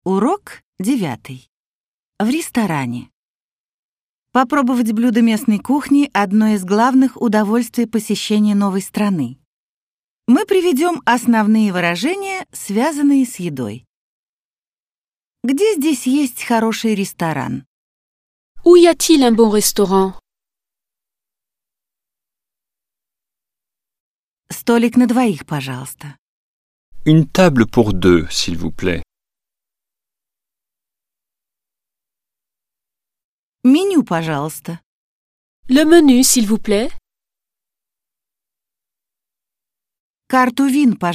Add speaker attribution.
Speaker 1: Урок 9. В ресторане. Попробовать блюдо местной кухни — одно из главных удовольствий посещения новой страны. Мы приведем основные выражения, связанные с едой. Где здесь есть хороший ресторан?
Speaker 2: Où y a-t-il un bon restaurant?
Speaker 1: Столик на двоих, пожалуйста.
Speaker 3: Une table pour deux, s'il vous plaît.
Speaker 1: Меню, пожалуйста.
Speaker 2: Le menu, s'il vous plaît.
Speaker 1: Карту вин, пожалуйста.